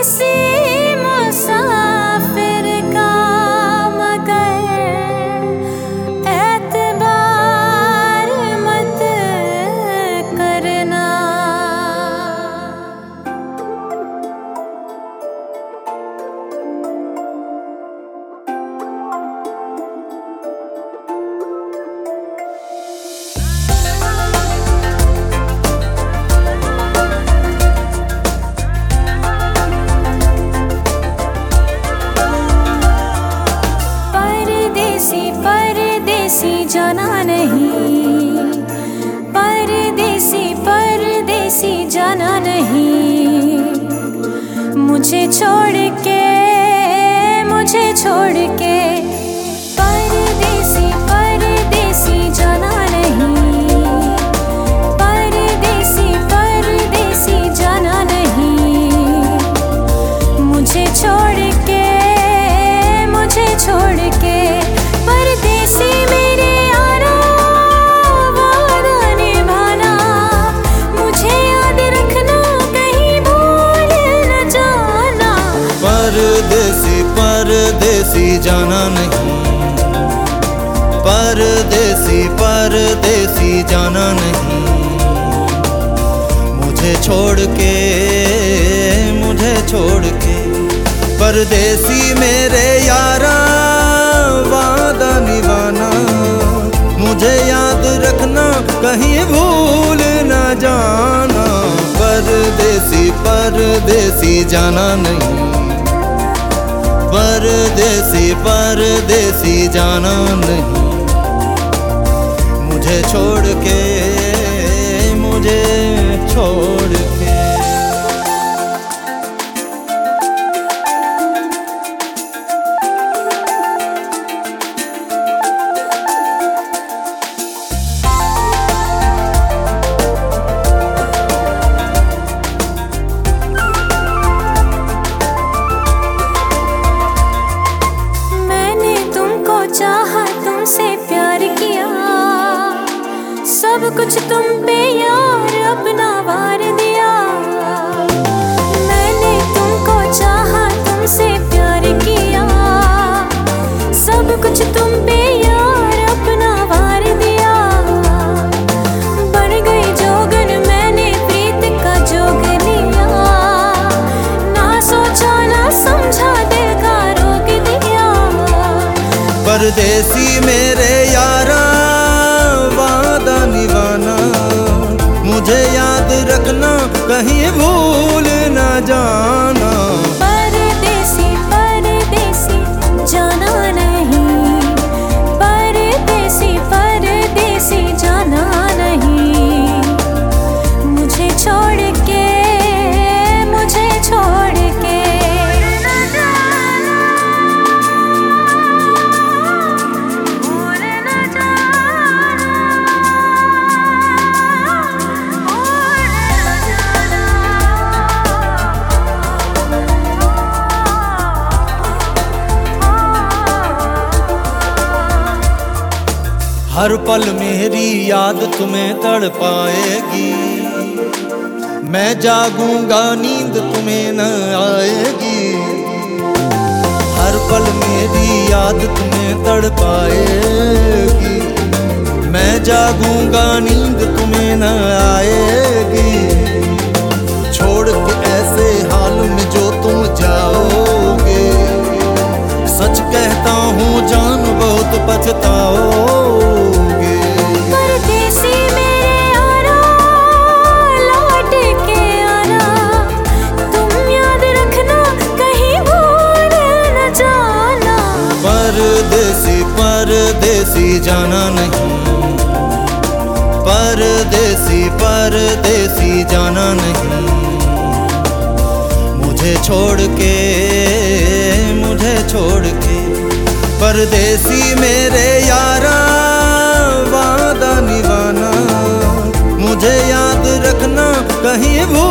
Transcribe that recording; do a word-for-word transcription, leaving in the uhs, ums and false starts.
किसी मुसाफिर का मगर एतबार मत करना। परदेसी जाना नहीं, परदेसी परदेसी जाना नहीं, मुझे छोड़ के मुझे छोड़ के। परदेसी परदेसी जाना नहीं, परदेसी परदेसी जाना नहीं, मुझे छोड़ के मुझे छोड़ के। परदेसी मेरे यारा वादा निभाना, मुझे याद रखना कहीं भूल न जाना। परदेसी परदेसी जाना नहीं, परदेसी परदेसी जाना नहीं, मुझे छोड़ के मुझे छोड़ के। परदेसी मेरे यारा वादा निभाना, मुझे याद रखना कहीं भूल न जाना। परदेसी परदेसी जाना नहीं, परदेसी परदेसी जाना नहीं, मुझे छोड़ के मुझे छोड़ के। चाहा तुमसे प्यार किया, सब कुछ तुम पे यार अपना वार दिया। मैंने तुमको चाहा तुमसे प्यार किया, सब कुछ तुम पे यार अपना वार दिया। बन गई जोगन मैंने प्रीत का जोग लिया, ना सोचा ना समझा दिल का रोक दिया। परदेसी मेरे यारा वादा निभाना, मुझे याद रखना कहीं भूल न जाना। परदेसी परदेसी जाना नहीं, परदेसी परदेसी जाना नहीं, मुझे छोड़ के मुझे छोड़ के। हर पल मेरी याद तुम्हें तड़पाएगी, मैं जागूंगा नींद तुम्हें न आएगी। हर पल मेरी याद तुम्हें तड़पाएगी, मैं जागूंगा नींद तुम्हें न आएगी। छोड़ के ऐसे हाल में जो तुम जाओगे, सच कहता हूँ जान बहुत पछताओगे। परदेसी मेरे यारा लौट के आना, तुम याद रखना कहीं भूल न जाना। परदेसी परदेसी जाना नहीं, परदेसी परदेसी जाना नहीं, मुझे छोड़ के मुझे छोड़ के। परदेसी मेरे यारा वादा निभाना, मुझे याद रखना कहीं भूल